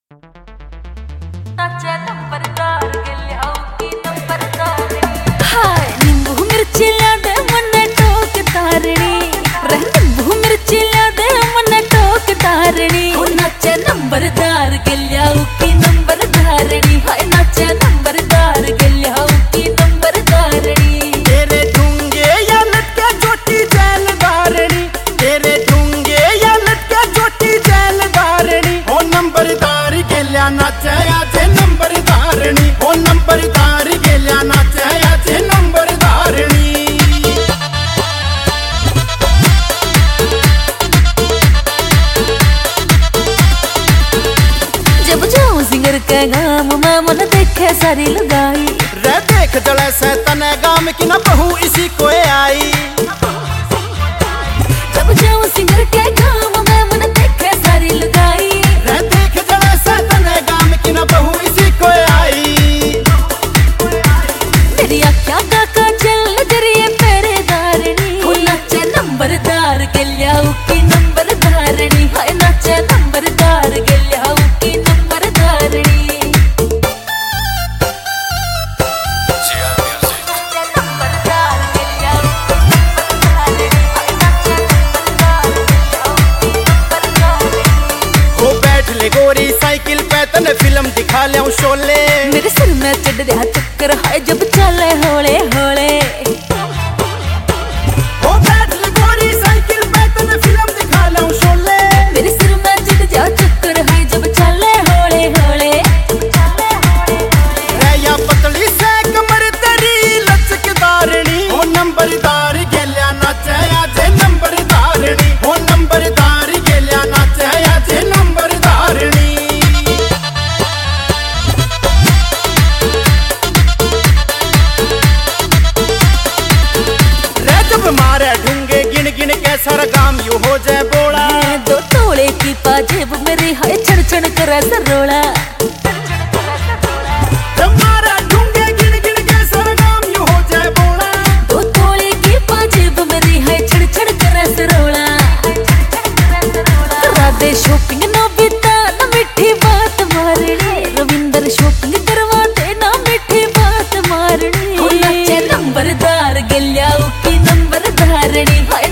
हाय निंबू मिर्ची ला दे मन्ने टोक तारणी निंबू मिर्ची ला दे मन्ने टोक तारणी नाचे नंबरदार गेल्याऊ की नंबर धारणी हाय नाचे नंबरदार गेल्याऊ की नंबर धारणी तेरे ढूंगे या लटके छोटी जैल धारणी तेरे ढूंगे या लटके छोटी जैल धारणी ओ नंबरदार गेल्या नाचे आजे नंबर धारणी ओ नंबरदार गेल्या नाचे आजे नंबर धारणी जब जाऊं सिंगर के गाम में मन देखे सारी लुगाई रे देख जले से तने गाम की न बहू इसी को आई जब जाऊं सिंगर के गाम में मन देखे सारी लुगाई रे देख जले से तने गाम की न बहू इसी को आई तेरी आँखों का काजल नजरिए पेरे धारणी हो नाचे नंबरदार गेल्याऊ की नंबर धारणी हाय नाचे नंबरदार गेल्याऊ की नंबर धारणी गोरी साइकिल पे तने फिल्म दिखा ले शोले मेरे सिर में चढ़ रहा चक्कर है जब चले होले होले ओ बैठ ले गोरी साइकिल पे तने फिल्म दिखा ले शोले मेरे सिर में चढ़ जा चक्कर है जब चले होले होले रे या पतली से कमर तेरी लचकदारणी ओ नंबरदार गेल्या नाचे आजे नंबरदारणी ओ नंबरदार गेल्या नाचे आजे नंबरदारणी मारे ढूंगे गिन गिन के सारा काम यू हो जाए बोला दो तोले की पाजेब मेरी हाय छड़ छड़ करे सरोला मारे ढूंगे गिन गिन के सारा काम यू हो जाए बोला दो तोले की पाजेब मेरी हाय छड़ छड़ करे सरोला करा दे शॉपिंग ना बीता ना मीठी बात मारनी रविंदर शॉपिंग करवा दे ना मीठी बात मारनी नाचे नंबरदार गेल्याऊ की नंबर धारणी हाय